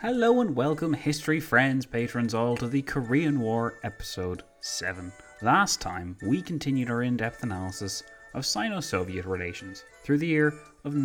Hello and welcome, history friends, patrons all, to the Korean War episode 7. Last time, we continued our in-depth analysis of Sino-Soviet relations through the year of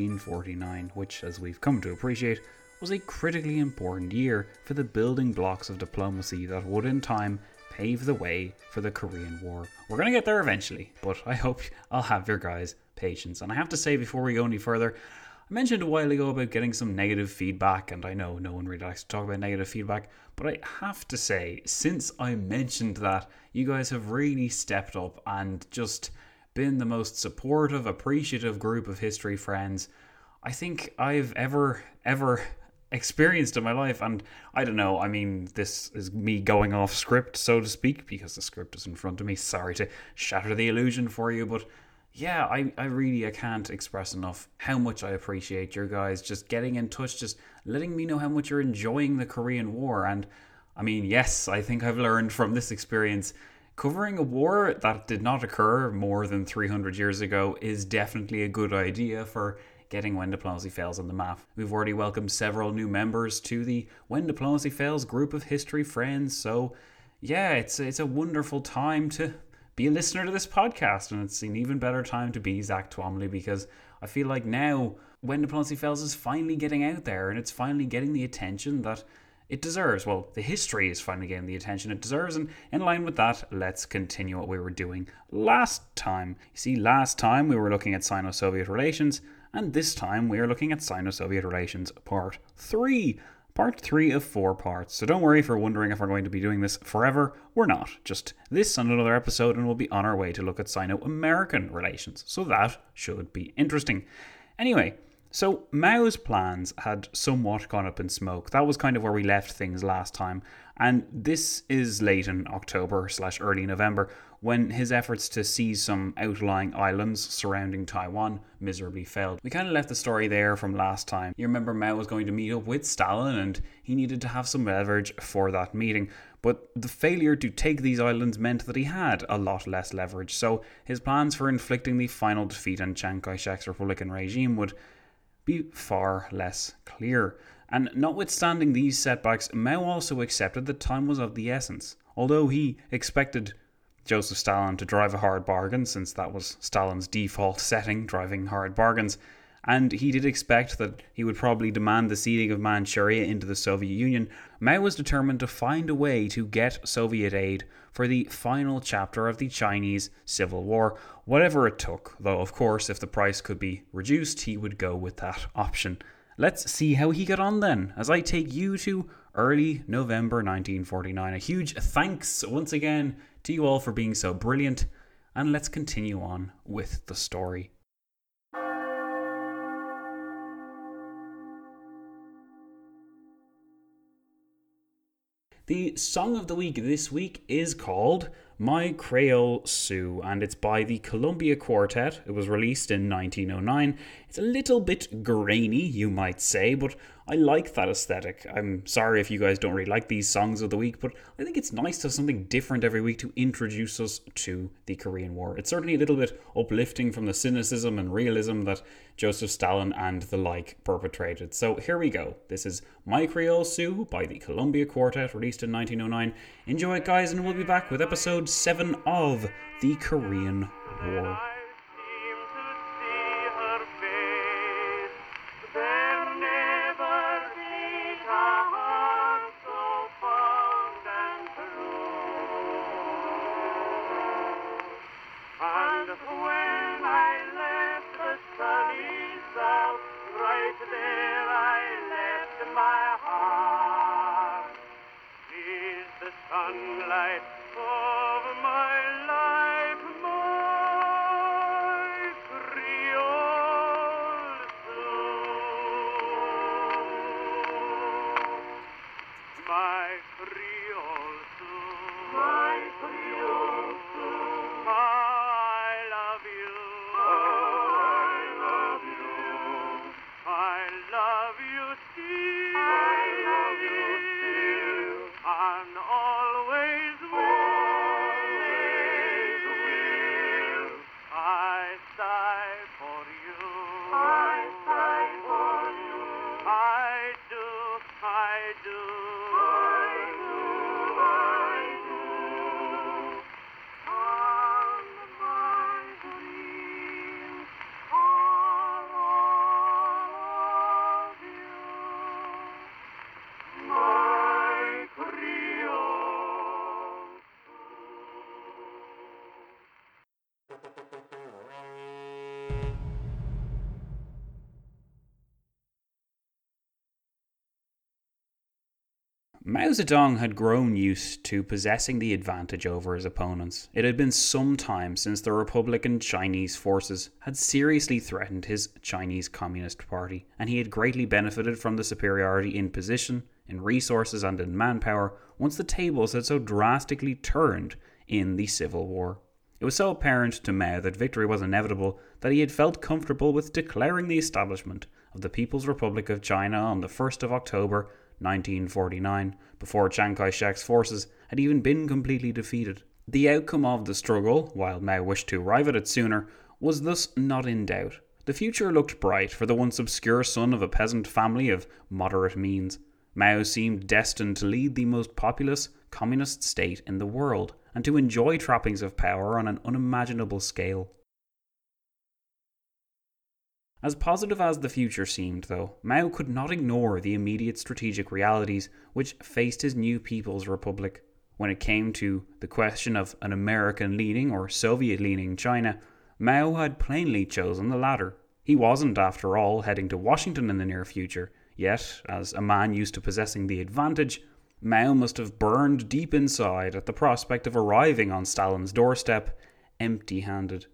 1949, which, as we've come to appreciate, was a critically important year for the building blocks of diplomacy that would in time pave the way for the Korean War. We're going to get there eventually, but I hope I'll have your guys' patience. And I have to say, before we go any further, I mentioned a while ago about getting some negative feedback, and I know no one really likes to talk about negative feedback, but I have to say, since I mentioned that, you guys have really stepped up and just been the most supportive, appreciative group of history friends I think I've ever experienced in my life. And I don't know, I mean, this is me going off script, so to speak, because the script is in front of me. Sorry to shatter the illusion for you, but yeah, I can't express enough how much I appreciate your guys just getting in touch, just letting me know how much you're enjoying the Korean War. And I mean, yes, I think I've learned from this experience, covering a war that did not occur more than 300 years ago is definitely a good idea for getting When Diplomacy Fails on the map. We've already welcomed several new members to the When Diplomacy Fails group of history friends, so yeah, it's a wonderful time to be a listener to this podcast, and it's an even better time to be Zach Twomley, because I feel like now When Diplomacy Fails is finally getting out there and it's finally getting the attention that it deserves. Well, the history is finally getting the attention it deserves, and in line with that, let's continue what we were doing last time. You see, last time we were looking at Sino-Soviet relations, and this time we are looking at Sino-Soviet relations Part 3. Part 3 of 4 parts. So don't worry if you're wondering if we're going to be doing this forever. We're not. Just this and another episode, and we'll be on our way to look at Sino-American relations. So that should be interesting. Anyway, so Mao's plans had somewhat gone up in smoke. That was kind of where we left things last time. And this is late in October/early November, when his efforts to seize some outlying islands surrounding Taiwan miserably failed. We kind of left the story there from last time. You remember Mao was going to meet up with Stalin, and he needed to have some leverage for that meeting. But the failure to take these islands meant that he had a lot less leverage. So his plans for inflicting the final defeat on Chiang Kai-shek's Republican regime would be far less clear. And notwithstanding these setbacks, Mao also accepted that time was of the essence. Although he expected Joseph Stalin to drive a hard bargain, since that was Stalin's default setting, driving hard bargains, and he did expect that he would probably demand the ceding of Manchuria into the Soviet Union, Mao was determined to find a way to get Soviet aid for the final chapter of the Chinese Civil War, whatever it took, though of course if the price could be reduced, he would go with that option. Let's see how he got on then, as I take you to early November 1949. A huge thanks once again to you all for being so brilliant, and let's continue on with the story. The song of the week this week is called My Creole Sioux, and it's by the Columbia Quartet. It was released in 1909. It's a little bit grainy, you might say, but I like that aesthetic. I'm sorry if you guys don't really like these songs of the week, but I think it's nice to have something different every week to introduce us to the Korean War. It's certainly a little bit uplifting from the cynicism and realism that Joseph Stalin and the like perpetrated. So here we go. This is My Creole Sioux by the Columbia Quartet, released in 1909. Enjoy it, guys, and we'll be back with episode 7 of the Korean War. Sunlight of my life, my Creole Sioux, my Creole Sioux, my Creole Sioux. I love you, oh, I love you, I love you still, I love you still, and always will. Mao Zedong had grown used to possessing the advantage over his opponents. It had been some time since the Republican Chinese forces had seriously threatened his Chinese Communist Party, and he had greatly benefited from the superiority in position, in resources, and in manpower once the tables had so drastically turned in the Civil War. It was so apparent to Mao that victory was inevitable that he had felt comfortable with declaring the establishment of the People's Republic of China on the 1st of October 1949, before Chiang Kai-shek's forces had even been completely defeated. The outcome of the struggle, while Mao wished to arrive at it sooner, was thus not in doubt. The future looked bright for the once obscure son of a peasant family of moderate means. Mao seemed destined to lead the most populous communist state in the world, and to enjoy trappings of power on an unimaginable scale. As positive as the future seemed, though, Mao could not ignore the immediate strategic realities which faced his new People's Republic. When it came to the question of an American-leaning or Soviet-leaning China, Mao had plainly chosen the latter. He wasn't, after all, heading to Washington in the near future, yet, as a man used to possessing the advantage, Mao must have burned deep inside at the prospect of arriving on Stalin's doorstep empty-handed.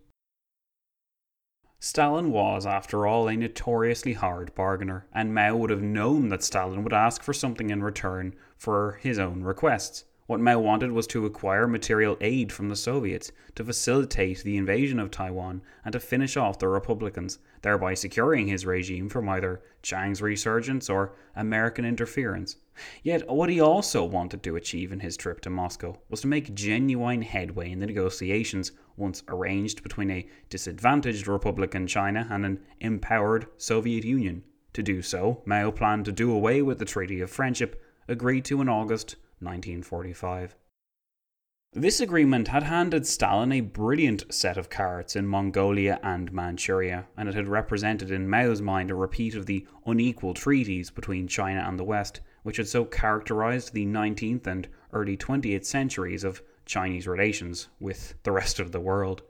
Stalin was, after all, a notoriously hard bargainer, and Mao would have known that Stalin would ask for something in return for his own requests. What Mao wanted was to acquire material aid from the Soviets to facilitate the invasion of Taiwan and to finish off the Republicans, thereby securing his regime from either Chiang's resurgence or American interference. Yet what he also wanted to achieve in his trip to Moscow was to make genuine headway in the negotiations once arranged between a disadvantaged Republican China and an empowered Soviet Union. To do so, Mao planned to do away with the Treaty of Friendship agreed to in August 1945. This agreement had handed Stalin a brilliant set of cards in Mongolia and Manchuria, and it had represented in Mao's mind a repeat of the unequal treaties between China and the West, which had so characterized the 19th and early 20th centuries of Chinese relations with the rest of the world.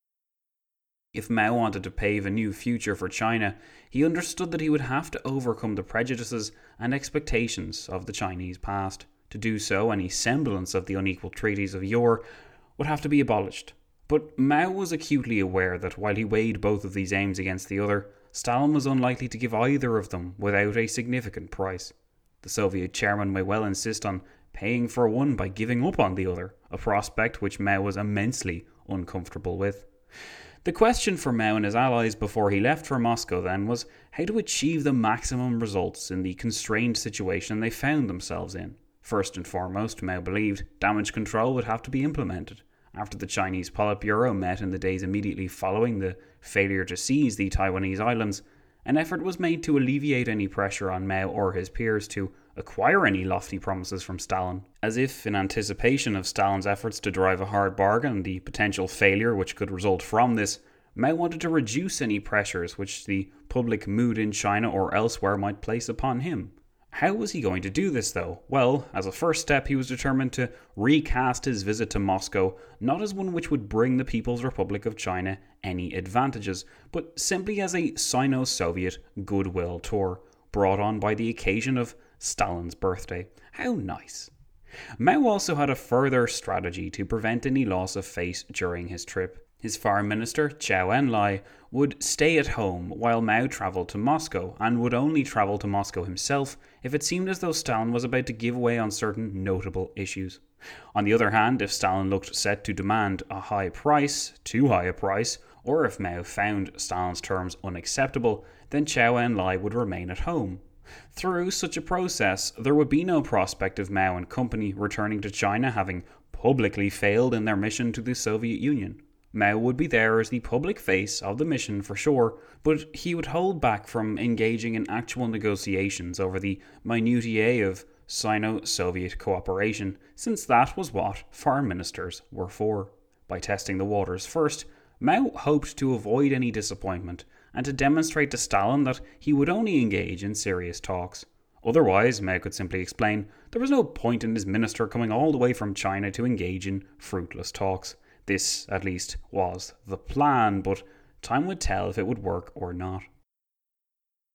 If Mao wanted to pave a new future for China, he understood that he would have to overcome the prejudices and expectations of the Chinese past. To do so, any semblance of the unequal treaties of yore would have to be abolished. But Mao was acutely aware that while he weighed both of these aims against the other, Stalin was unlikely to give either of them without a significant price. The Soviet chairman may well insist on paying for one by giving up on the other, a prospect which Mao was immensely uncomfortable with. The question for Mao and his allies before he left for Moscow then was how to achieve the maximum results in the constrained situation they found themselves in. First and foremost, Mao believed damage control would have to be implemented. After the Chinese Politburo met in the days immediately following the failure to seize the Taiwanese islands, an effort was made to alleviate any pressure on Mao or his peers to acquire any lofty promises from Stalin. As if in anticipation of Stalin's efforts to drive a hard bargain and the potential failure which could result from this, Mao wanted to reduce any pressures which the public mood in China or elsewhere might place upon him. How was he going to do this, though? Well, as a first step, he was determined to recast his visit to Moscow not as one which would bring the People's Republic of China any advantages, but simply as a Sino-Soviet goodwill tour, brought on by the occasion of Stalin's birthday. How nice. Mao also had a further strategy to prevent any loss of face during his trip. His foreign minister, Zhou Enlai, would stay at home while Mao travelled to Moscow, and would only travel to Moscow himself if it seemed as though Stalin was about to give way on certain notable issues. On the other hand, if Stalin looked set to demand a high price, too high a price, or if Mao found Stalin's terms unacceptable, then Zhou Enlai would remain at home. Through such a process, there would be no prospect of Mao and company returning to China having publicly failed in their mission to the Soviet Union. Mao would be there as the public face of the mission for sure, but he would hold back from engaging in actual negotiations over the minutiae of Sino-Soviet cooperation, since that was what foreign ministers were for. By testing the waters first, Mao hoped to avoid any disappointment and to demonstrate to Stalin that he would only engage in serious talks. Otherwise, Mao could simply explain, there was no point in his minister coming all the way from China to engage in fruitless talks. This, at least, was the plan, but time would tell if it would work or not.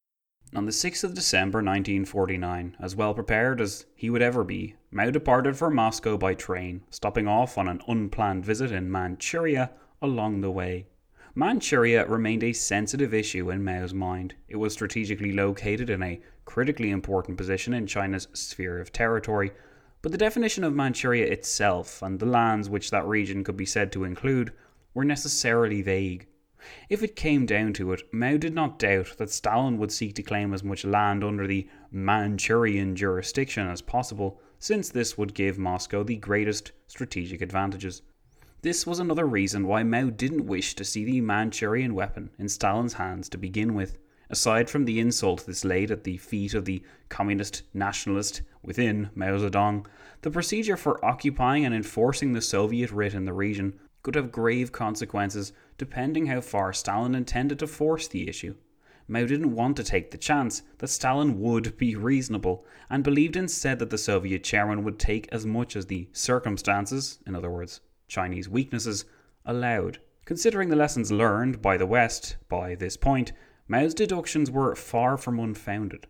On the 6th of December 1949, as well prepared as he would ever be, Mao departed for Moscow by train, stopping off on an unplanned visit in Manchuria along the way. Manchuria remained a sensitive issue in Mao's mind. It was strategically located in a critically important position in China's sphere of territory, but the definition of Manchuria itself and the lands which that region could be said to include were necessarily vague. If it came down to it, Mao did not doubt that Stalin would seek to claim as much land under the Manchurian jurisdiction as possible, since this would give Moscow the greatest strategic advantages. This was another reason why Mao didn't wish to see the Manchurian weapon in Stalin's hands to begin with. Aside from the insult this laid at the feet of the communist nationalist within Mao Zedong, the procedure for occupying and enforcing the Soviet writ in the region could have grave consequences depending how far Stalin intended to force the issue. Mao didn't want to take the chance that Stalin would be reasonable, and believed instead that the Soviet chairman would take as much as the circumstances, in other words, Chinese weaknesses, allowed. Considering the lessons learned by the West by this point, Mao's deductions were far from unfounded.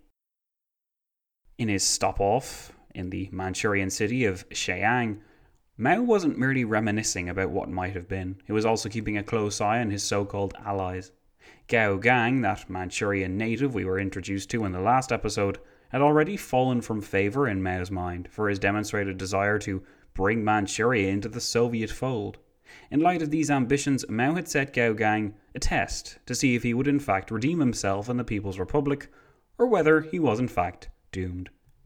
In his stop-off in the Manchurian city of Shenyang, Mao wasn't merely reminiscing about what might have been, he was also keeping a close eye on his so-called allies. Gao Gang, that Manchurian native we were introduced to in the last episode, had already fallen from favour in Mao's mind for his demonstrated desire to bring Manchuria into the Soviet fold. In light of these ambitions, Mao had set Gao Gang a test to see if he would in fact redeem himself in the People's Republic, or whether he was in fact doomed.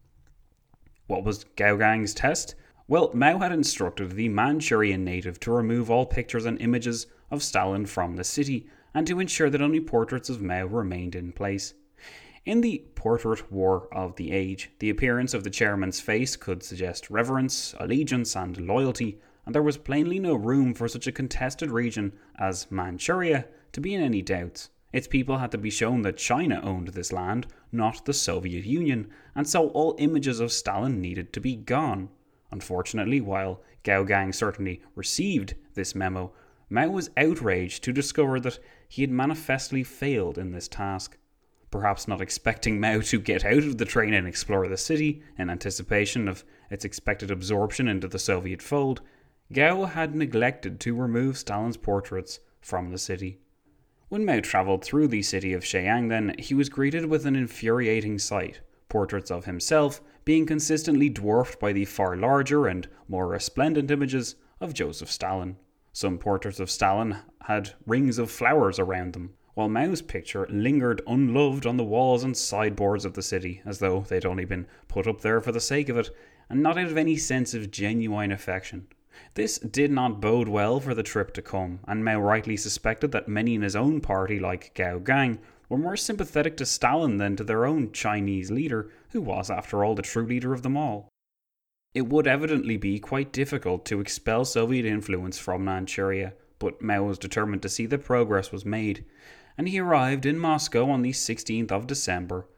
What was Gao Gang's test? Well, Mao had instructed the Manchurian native to remove all pictures and images of Stalin from the city, and to ensure that only portraits of Mao remained in place. In the portrait war of the age, the appearance of the chairman's face could suggest reverence, allegiance, and loyalty, and there was plainly no room for such a contested region as Manchuria to be in any doubts. Its people had to be shown that China owned this land, not the Soviet Union, and so all images of Stalin needed to be gone. Unfortunately, while Gao Gang certainly received this memo, Mao was outraged to discover that he had manifestly failed in this task. Perhaps not expecting Mao to get out of the train and explore the city in anticipation of its expected absorption into the Soviet fold, Gao had neglected to remove Stalin's portraits from the city. When Mao travelled through the city of Shenyang, then, he was greeted with an infuriating sight. Portraits of himself being consistently dwarfed by the far larger and more resplendent images of Joseph Stalin. Some portraits of Stalin had rings of flowers around them, while Mao's picture lingered unloved on the walls and sideboards of the city, as though they'd only been put up there for the sake of it, and not out of any sense of genuine affection. This did not bode well for the trip to come, and Mao rightly suspected that many in his own party, like Gao Gang, were more sympathetic to Stalin than to their own Chinese leader, who was, after all, the true leader of them all. It would evidently be quite difficult to expel Soviet influence from Manchuria, but Mao was determined to see that progress was made, and he arrived in Moscow on the 16th of December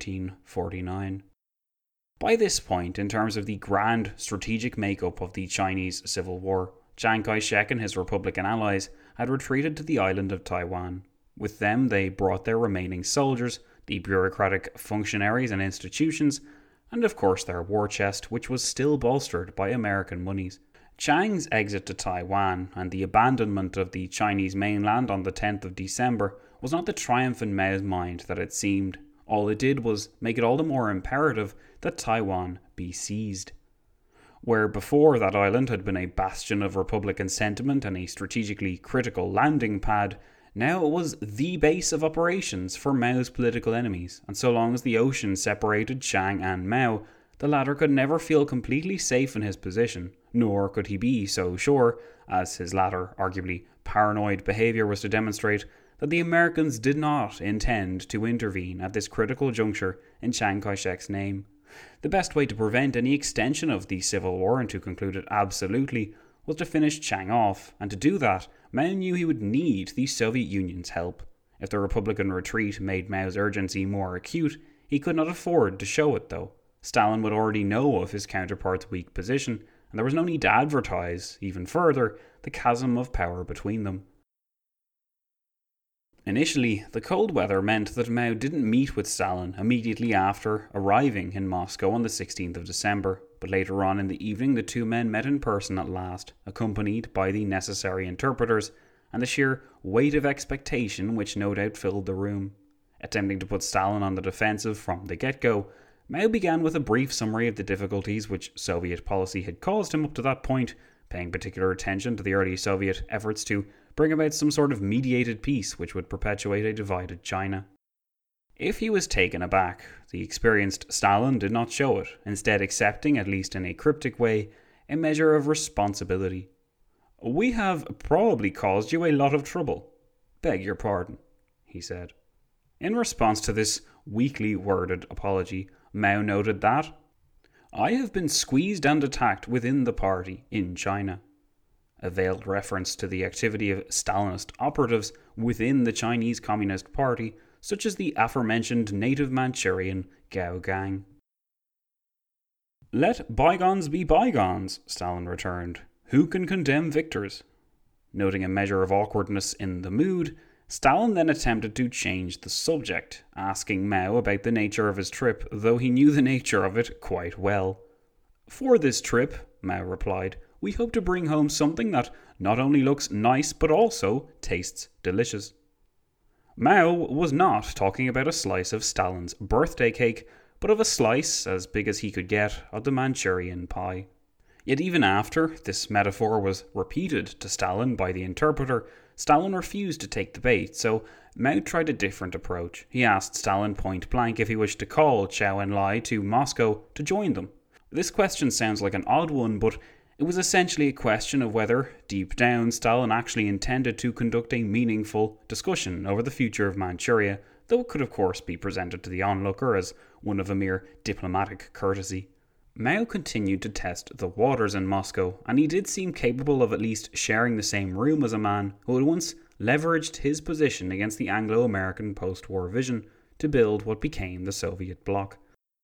1949. By this point, in terms of the grand strategic makeup of the Chinese Civil War, Chiang Kai-shek and his Republican allies had retreated to the island of Taiwan. With them, they brought their remaining soldiers, the bureaucratic functionaries and institutions, and of course their war chest, which was still bolstered by American monies. Chiang's exit to Taiwan and the abandonment of the Chinese mainland on the 10th of December was not the triumph in Mao's mind that it seemed. All it did was make it all the more imperative that Taiwan be seized. Where before that island had been a bastion of Republican sentiment and a strategically critical landing pad, now it was the base of operations for Mao's political enemies, and so long as the ocean separated Chiang and Mao, the latter could never feel completely safe in his position, nor could he be so sure, as his latter arguably paranoid behaviour was to demonstrate, that the Americans did not intend to intervene at this critical juncture in Chiang Kai-shek's name. The best way to prevent any extension of the Civil War and to conclude it absolutely was to finish Chiang off, and to do that, Mao knew he would need the Soviet Union's help. If the Republican retreat made Mao's urgency more acute, he could not afford to show it though. Stalin would already know of his counterpart's weak position, and there was no need to advertise, even further, the chasm of power between them. Initially, the cold weather meant that Mao didn't meet with Stalin immediately after arriving in Moscow on the 16th of December, but later on in the evening the two men met in person at last, accompanied by the necessary interpreters, and the sheer weight of expectation which no doubt filled the room. Attempting to put Stalin on the defensive from the get-go, Mao began with a brief summary of the difficulties which Soviet policy had caused him up to that point, paying particular attention to the early Soviet efforts to bring about some sort of mediated peace which would perpetuate a divided China. If he was taken aback, the experienced Stalin did not show it, instead accepting, at least in a cryptic way, a measure of responsibility. "We have probably caused you a lot of trouble. Beg your pardon," he said. In response to this weakly worded apology, Mao noted that "I have been squeezed and attacked within the party in China," a veiled reference to the activity of Stalinist operatives within the Chinese Communist Party, such as the aforementioned native Manchurian Gao Gang. "Let bygones be bygones," Stalin returned. "Who can condemn victors?" Noting a measure of awkwardness in the mood, Stalin then attempted to change the subject, asking Mao about the nature of his trip, though he knew the nature of it quite well. "For this trip," Mao replied, "we hope to bring home something that not only looks nice but also tastes delicious." Mao was not talking about a slice of Stalin's birthday cake, but of a slice, as big as he could get, of the Manchurian pie. Yet even after this metaphor was repeated to Stalin by the interpreter, Stalin refused to take the bait, so Mao tried a different approach. He asked Stalin point blank if he wished to call Zhou Enlai to Moscow to join them. This question sounds like an odd one, but it was essentially a question of whether, deep down, Stalin actually intended to conduct a meaningful discussion over the future of Manchuria, though it could of course be presented to the onlooker as one of a mere diplomatic courtesy. Mao continued to test the waters in Moscow, and he did seem capable of at least sharing the same room as a man who had once leveraged his position against the Anglo-American post-war vision to build what became the Soviet bloc.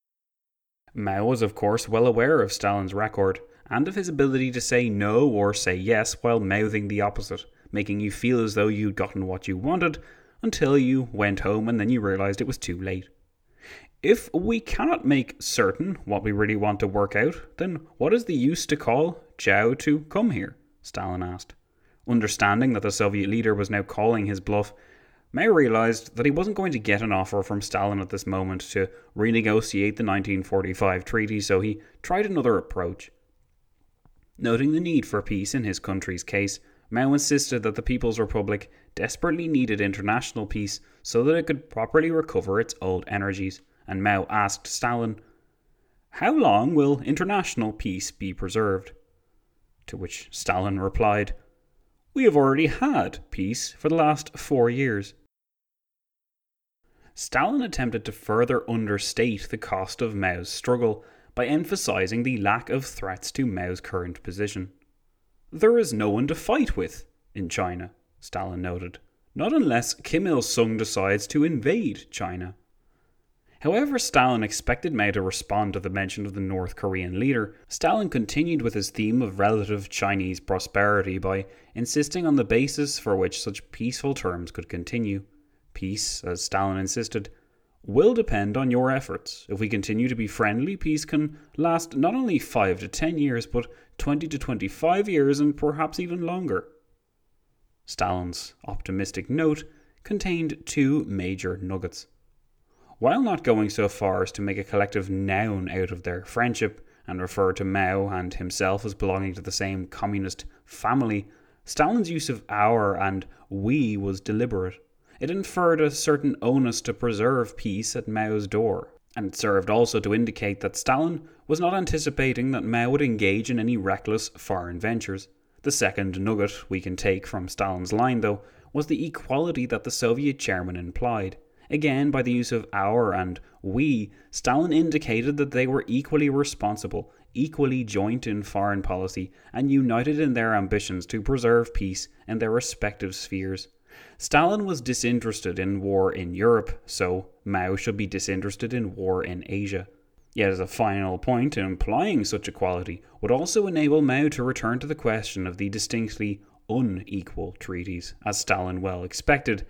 Mao was of course well aware of Stalin's record, and of his ability to say no or say yes while mouthing the opposite, making you feel as though you'd gotten what you wanted, until you went home and then you realised it was too late. "If we cannot make certain what we really want to work out, then what is the use to call Zhou to come here?" Stalin asked. Understanding that the Soviet leader was now calling his bluff, Mao realised that he wasn't going to get an offer from Stalin at this moment to renegotiate the 1945 treaty, so he tried another approach. Noting the need for peace in his country's case, Mao insisted that the People's Republic desperately needed international peace so that it could properly recover its old energies, and Mao asked Stalin, "How long will international peace be preserved?" To which Stalin replied, "We have already had peace for the last 4 years." Stalin attempted to further understate the cost of Mao's struggle by emphasizing the lack of threats to Mao's current position. "There is no one to fight with in China," Stalin noted, "not unless Kim Il-sung decides to invade China." However Stalin expected Mao to respond to the mention of the North Korean leader, Stalin continued with his theme of relative Chinese prosperity by insisting on the basis for which such peaceful terms could continue. Peace, as Stalin insisted, will depend on your efforts. If we continue to be friendly, peace can last not only 5 to 10 years, but 20 to 25 years and perhaps even longer. Stalin's optimistic note contained 2 major nuggets. While not going so far as to make a collective noun out of their friendship and refer to Mao and himself as belonging to the same communist family, Stalin's use of our and we was deliberate. It inferred a certain onus to preserve peace at Mao's door, and it served also to indicate that Stalin was not anticipating that Mao would engage in any reckless foreign ventures. The second nugget we can take from Stalin's line, though, was the equality that the Soviet chairman implied. Again, by the use of our and we, Stalin indicated that they were equally responsible, equally joint in foreign policy, and united in their ambitions to preserve peace in their respective spheres. Stalin was disinterested in war in Europe, so Mao should be disinterested in war in Asia. Yet as a final point, implying such equality would also enable Mao to return to the question of the distinctly unequal treaties, as Stalin well expected,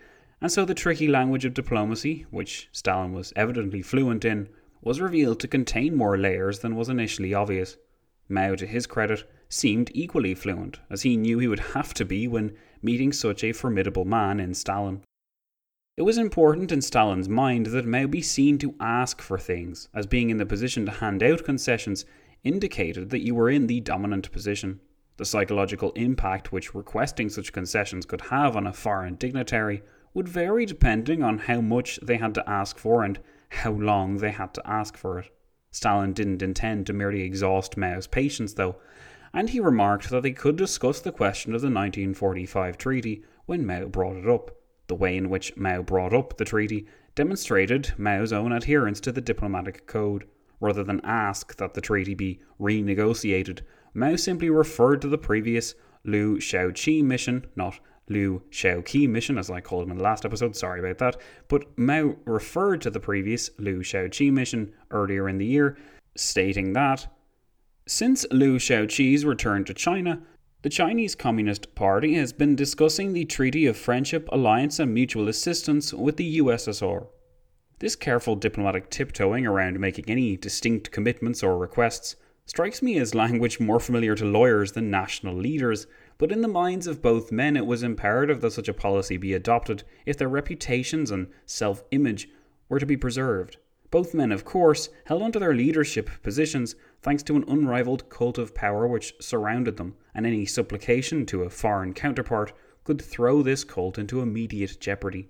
And so the tricky language of diplomacy, which Stalin was evidently fluent in, was revealed to contain more layers than was initially obvious. Mao, to his credit, seemed equally fluent, as he knew he would have to be when meeting such a formidable man in Stalin. It was important in Stalin's mind that Mao be seen to ask for things, as being in the position to hand out concessions indicated that you were in the dominant position. The psychological impact which requesting such concessions could have on a foreign dignitary would vary depending on how much they had to ask for and how long they had to ask for it. Stalin didn't intend to merely exhaust Mao's patience, though, and he remarked that they could discuss the question of the 1945 treaty when Mao brought it up. The way in which Mao brought up the treaty demonstrated Mao's own adherence to the diplomatic code. Rather than ask that the treaty be renegotiated, Mao simply referred to the previous Liu Shaoqi mission, not Liu Shaoqi mission as I called him in the last episode, sorry about that, but Mao referred to the previous Liu Shaoqi mission earlier in the year, stating that since Liu Shaoqi's return to China, the Chinese Communist Party has been discussing the Treaty of Friendship, Alliance and Mutual Assistance with the USSR. This careful diplomatic tiptoeing around making any distinct commitments or requests strikes me as language more familiar to lawyers than national leaders, but in the minds of both men it was imperative that such a policy be adopted if their reputations and self-image were to be preserved. Both men, of course, held onto their leadership positions thanks to an unrivaled cult of power which surrounded them, and any supplication to a foreign counterpart could throw this cult into immediate jeopardy.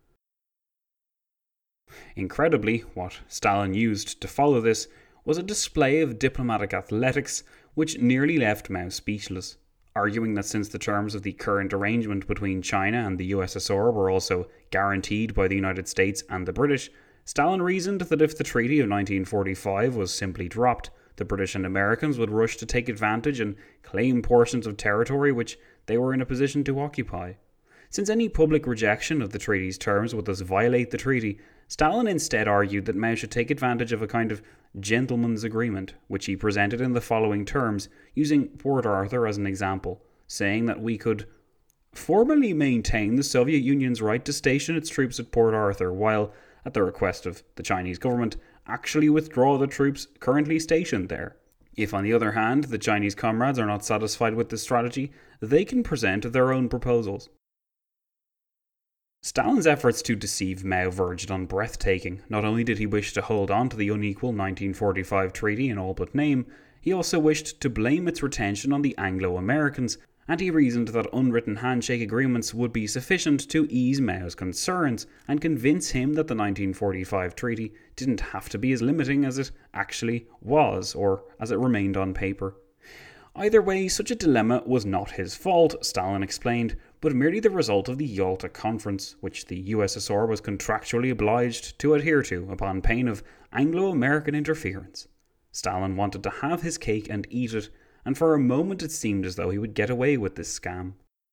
Incredibly, what Stalin used to follow this was a display of diplomatic athletics which nearly left Mao speechless, arguing that since the terms of the current arrangement between China and the USSR were also guaranteed by the United States and the British, Stalin reasoned that if the Treaty of 1945 was simply dropped, the British and Americans would rush to take advantage and claim portions of territory which they were in a position to occupy. Since any public rejection of the treaty's terms would thus violate the treaty, Stalin instead argued that Mao should take advantage of a kind of gentleman's agreement, which he presented in the following terms, using Port Arthur as an example, saying that we could formally maintain the Soviet Union's right to station its troops at Port Arthur, while, at the request of the Chinese government, actually withdraw the troops currently stationed there. If, on the other hand, the Chinese comrades are not satisfied with this strategy, they can present their own proposals. Stalin's efforts to deceive Mao verged on breathtaking. Not only did he wish to hold on to the unequal 1945 treaty in all but name, he also wished to blame its retention on the Anglo-Americans, and he reasoned that unwritten handshake agreements would be sufficient to ease Mao's concerns and convince him that the 1945 treaty didn't have to be as limiting as it actually was, or as it remained on paper. Either way, such a dilemma was not his fault, Stalin explained, but merely the result of the Yalta Conference, which the USSR was contractually obliged to adhere to upon pain of Anglo-American interference. Stalin wanted to have his cake and eat it, and for a moment it seemed as though he would get away with this scam.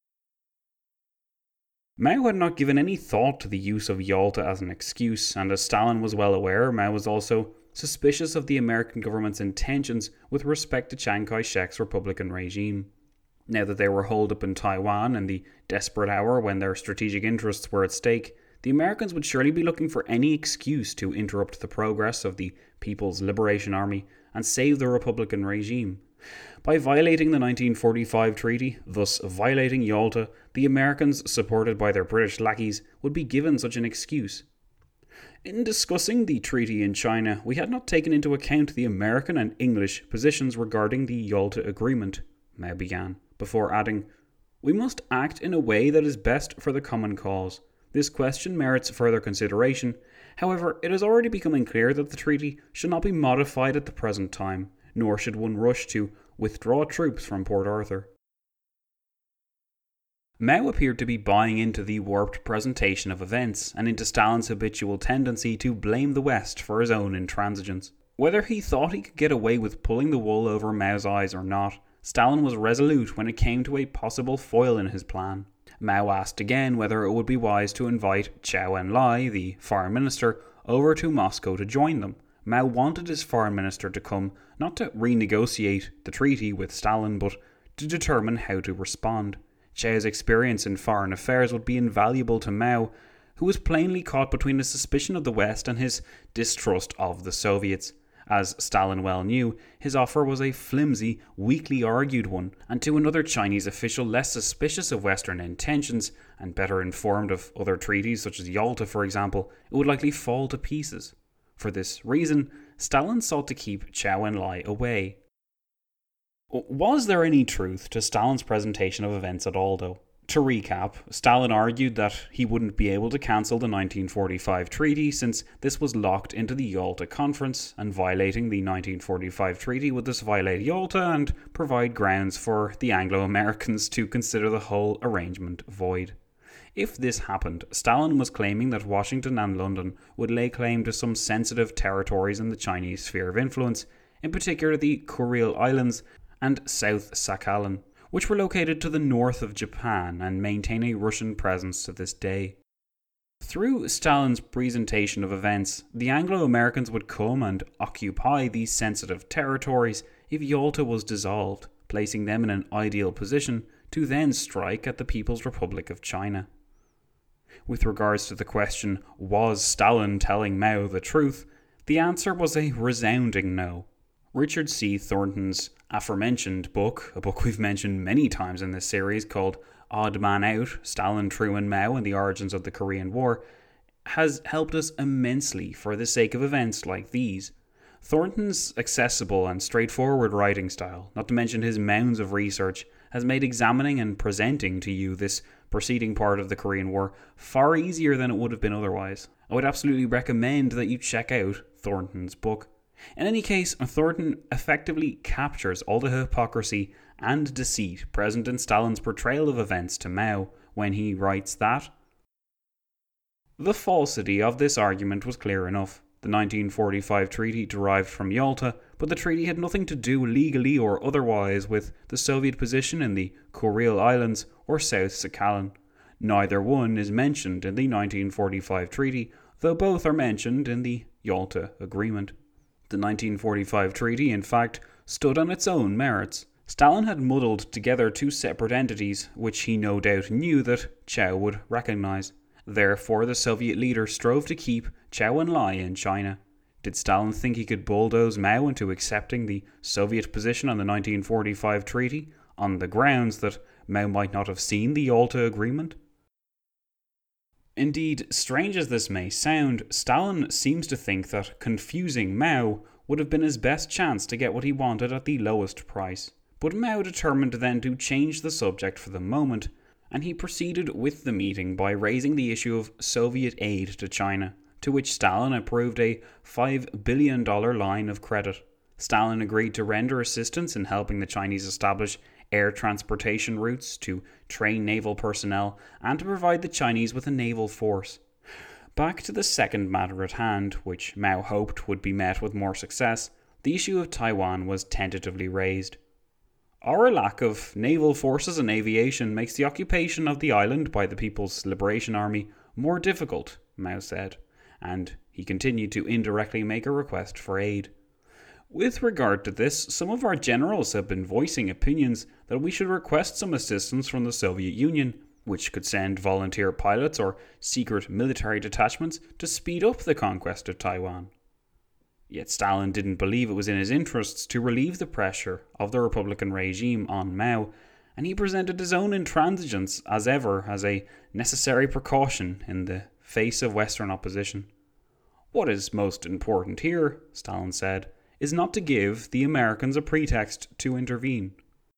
Mao had not given any thought to the use of Yalta as an excuse, and as Stalin was well aware, Mao was also suspicious of the American government's intentions with respect to Chiang Kai-shek's Republican regime. Now that they were holed up in Taiwan in the desperate hour when their strategic interests were at stake, the Americans would surely be looking for any excuse to interrupt the progress of the People's Liberation Army and save the Republican regime. By violating the 1945 treaty, thus violating Yalta, the Americans, supported by their British lackeys, would be given such an excuse. In discussing the treaty in China, we had not taken into account the American and English positions regarding the Yalta Agreement, Mao began, before adding, "We must act in a way that is best for the common cause. This question merits further consideration. However, it is already becoming clear that the treaty should not be modified at the present time, nor should one rush to withdraw troops from Port Arthur." Mao appeared to be buying into the warped presentation of events, and into Stalin's habitual tendency to blame the West for his own intransigence. Whether he thought he could get away with pulling the wool over Mao's eyes or not, Stalin was resolute when it came to a possible foil in his plan. Mao asked again whether it would be wise to invite Zhou Enlai, the foreign minister, over to Moscow to join them. Mao wanted his foreign minister to come, not to renegotiate the treaty with Stalin, but to determine how to respond. Zhou's experience in foreign affairs would be invaluable to Mao, who was plainly caught between his suspicion of the West and his distrust of the Soviets. As Stalin well knew, his offer was a flimsy, weakly argued one, and to another Chinese official less suspicious of Western intentions and better informed of other treaties such as Yalta, for example, it would likely fall to pieces. For this reason, Stalin sought to keep Zhou Enlai away. Was there any truth to Stalin's presentation of events at all, though? To recap, Stalin argued that he wouldn't be able to cancel the 1945 treaty since this was locked into the Yalta Conference, and violating the 1945 treaty would thus violate Yalta and provide grounds for the Anglo-Americans to consider the whole arrangement void. If this happened, Stalin was claiming that Washington and London would lay claim to some sensitive territories in the Chinese sphere of influence, in particular the Kuril Islands and South Sakhalin, which were located to the north of Japan and maintain a Russian presence to this day. Through Stalin's presentation of events, the Anglo-Americans would come and occupy these sensitive territories if Yalta was dissolved, placing them in an ideal position to then strike at the People's Republic of China. With regards to the question, was Stalin telling Mao the truth, the answer was a resounding no. Richard C. Thornton's aforementioned book, a book we've mentioned many times in this series called Odd Man Out, Stalin, Truman, Mao and the Origins of the Korean War, has helped us immensely for the sake of events like these. Thornton's accessible and straightforward writing style, not to mention his mounds of research, has made examining and presenting to you this preceding part of the Korean War far easier than it would have been otherwise. I would absolutely recommend that you check out Thornton's book. In any case, Thornton effectively captures all the hypocrisy and deceit present in Stalin's portrayal of events to Mao when he writes that the falsity of this argument was clear enough. The 1945 treaty derived from Yalta, but the treaty had nothing to do legally or otherwise with the Soviet position in the Kuril Islands or South Sakhalin. Neither one is mentioned in the 1945 treaty, though both are mentioned in the Yalta Agreement. The 1945 treaty, in fact, stood on its own merits. Stalin had muddled together two separate entities, which he no doubt knew that Zhou would recognise. Therefore, the Soviet leader strove to keep Zhou Enlai in China. Did Stalin think he could bulldoze Mao into accepting the Soviet position on the 1945 treaty, on the grounds that Mao might not have seen the Yalta Agreement? Indeed, strange as this may sound, Stalin seems to think that confusing Mao would have been his best chance to get what he wanted at the lowest price. But Mao determined then to change the subject for the moment, and he proceeded with the meeting by raising the issue of Soviet aid to China, to which Stalin approved a $5 billion line of credit. Stalin agreed to render assistance in helping the Chinese establish air transportation routes, to train naval personnel, and to provide the Chinese with a naval force. Back to the second matter at hand, which Mao hoped would be met with more success, the issue of Taiwan was tentatively raised. Our lack of naval forces and aviation makes the occupation of the island by the People's Liberation Army more difficult, Mao said, and he continued to indirectly make a request for aid. With regard to this, some of our generals have been voicing opinions that we should request some assistance from the Soviet Union, which could send volunteer pilots or secret military detachments to speed up the conquest of Taiwan. Yet Stalin didn't believe it was in his interests to relieve the pressure of the Republican regime on Mao, and he presented his own intransigence as ever as a necessary precaution in the face of Western opposition. What is most important here, Stalin said, is not to give the Americans a pretext to intervene.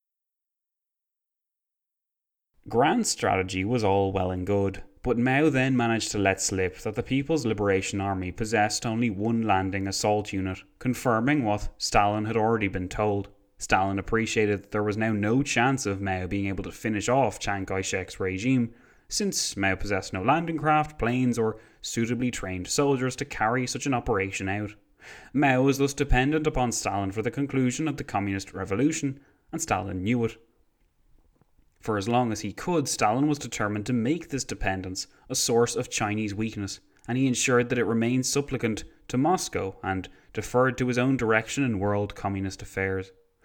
Grand strategy was all well and good, but Mao then managed to let slip that the People's Liberation Army possessed only one landing assault unit, confirming what Stalin had already been told. Stalin appreciated that there was now no chance of Mao being able to finish off Chiang Kai-shek's regime, since Mao possessed no landing craft, planes, or suitably trained soldiers to carry such an operation out. Mao was thus dependent upon Stalin for the conclusion of the Communist Revolution, and Stalin knew it. For as long as he could, Stalin was determined to make this dependence a source of Chinese weakness, and he ensured that it remained supplicant to Moscow and deferred to his own direction in world communist affairs.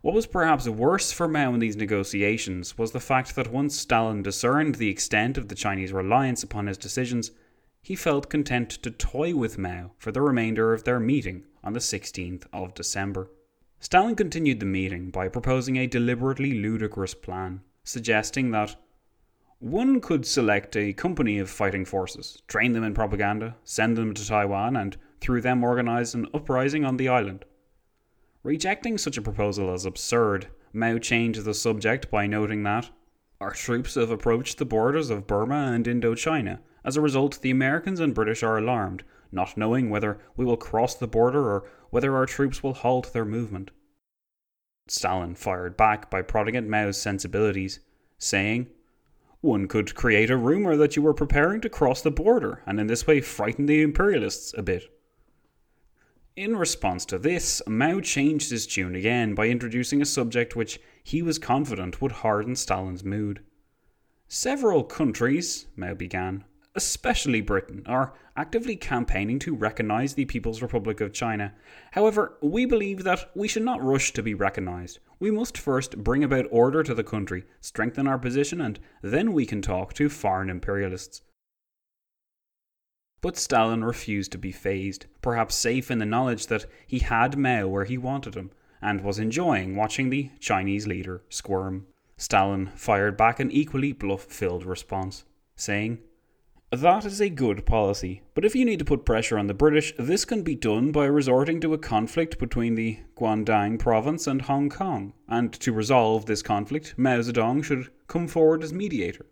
What was perhaps worse for Mao in these negotiations was the fact that once Stalin discerned the extent of the Chinese reliance upon his decisions, he felt content to toy with Mao for the remainder of their meeting on the 16th of December. Stalin continued the meeting by proposing a deliberately ludicrous plan, suggesting that one could select a company of fighting forces, train them in propaganda, send them to Taiwan, and through them organize an uprising on the island. Rejecting such a proposal as absurd, Mao changed the subject by noting that our troops have approached the borders of Burma and Indochina. As a result, the Americans and British are alarmed, not knowing whether we will cross the border or whether our troops will halt their movement. Stalin fired back by prodding at Mao's sensibilities, saying, "One could create a rumour that you were preparing to cross the border and in this way frighten the imperialists a bit." In response to this, Mao changed his tune again by introducing a subject which he was confident would harden Stalin's mood. "Several countries," Mao began, "especially Britain, are actively campaigning to recognise the People's Republic of China. However, we believe that we should not rush to be recognised. We must first bring about order to the country, strengthen our position, and then we can talk to foreign imperialists." But Stalin refused to be fazed, perhaps safe in the knowledge that he had Mao where he wanted him, and was enjoying watching the Chinese leader squirm. Stalin fired back an equally bluff-filled response, saying, "That is a good policy, but if you need to put pressure on the British, this can be done by resorting to a conflict between the Guangdong province and Hong Kong, and to resolve this conflict, Mao Zedong should come forward as mediator."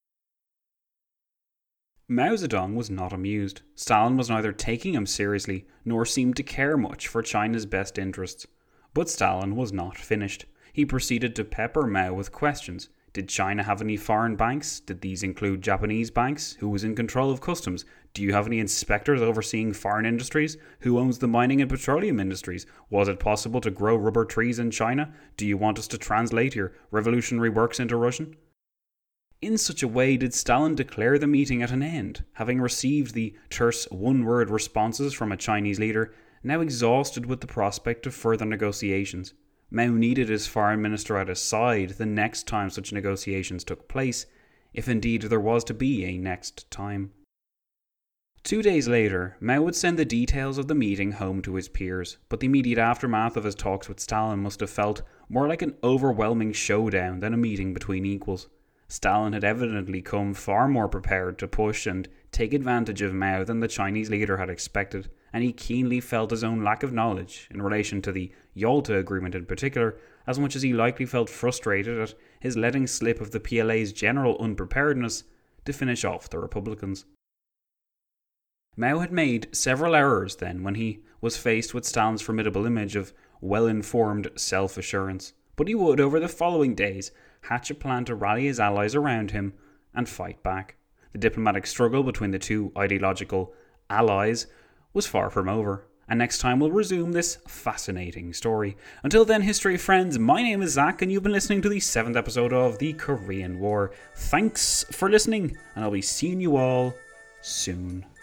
Mao Zedong was not amused. Stalin was neither taking him seriously nor seemed to care much for China's best interests. But Stalin was not finished. He proceeded to pepper Mao with questions. Did China have any foreign banks? Did these include Japanese banks? Who was in control of customs? Do you have any inspectors overseeing foreign industries? Who owns the mining and petroleum industries? Was it possible to grow rubber trees in China? Do you want us to translate your revolutionary works into Russian? In such a way did Stalin declare the meeting at an end, having received the terse one-word responses from a Chinese leader, now exhausted with the prospect of further negotiations. Mao needed his foreign minister at his side the next time such negotiations took place, if indeed there was to be a next time. 2 days later, Mao would send the details of the meeting home to his peers, but the immediate aftermath of his talks with Stalin must have felt more like an overwhelming showdown than a meeting between equals. Stalin had evidently come far more prepared to push and take advantage of Mao than the Chinese leader had expected, and he keenly felt his own lack of knowledge in relation to the Yalta Agreement in particular, as much as he likely felt frustrated at his letting slip of the PLA's general unpreparedness to finish off the Republicans. Mao had made several errors then when he was faced with Stalin's formidable image of well-informed self-assurance, but he would, over the following days, hatch a plan to rally his allies around him and fight back. The diplomatic struggle between the two ideological allies was far from over, and next time we'll resume this fascinating story. Until then, history friends, my name is Zach, and you've been listening to the 7th episode of the Korean War. Thanks for listening, and I'll be seeing you all soon.